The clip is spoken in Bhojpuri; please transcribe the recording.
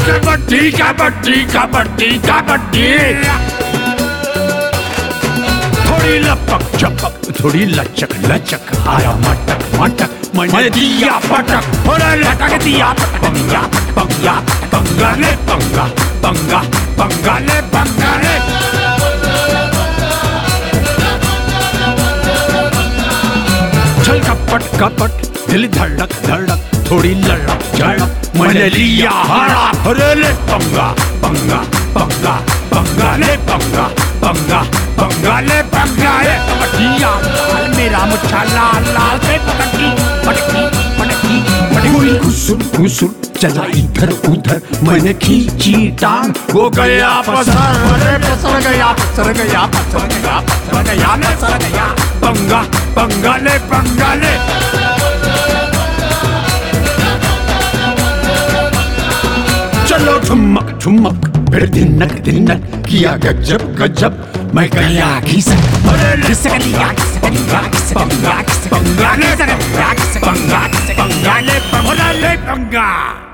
कबड्डी कबड्डी कबड्डी कबड्डी थोड़ी लपक झपक थोड़ी लचक लचक आया मटक मटक मैंने दिया पटक थोड़ा लटक दिया पंगा पंगा पंगा ले पंगा पंगा पंगा ले पंगा ले चल कपट कपट दिल धड़क धड़क थोड़ी लड़क झड़क मैंने लिया हरा अरे ले पंगा पंगा पंगा पंगा ले पंगा पंगा पंगा ले पंगा ले कबड्डिया लाल मेरा मुच्छा लाल लाल से पटकी पटकी पटकी पटकी घुसुर घुसुर चला इधर उधर मैंने खींची टांग वो गया पसर अरे पसर गया पसर गया पसर गया पसर गया ले सर गया पंगा पंगा ले पंगा ले चलो ठुमक ठुमक फिर दिनक दिनक किया गजब गजब मैं गया घिसक घिसक लिया पंगा पंगा पंगा ले पंगा पंगा ले पंगा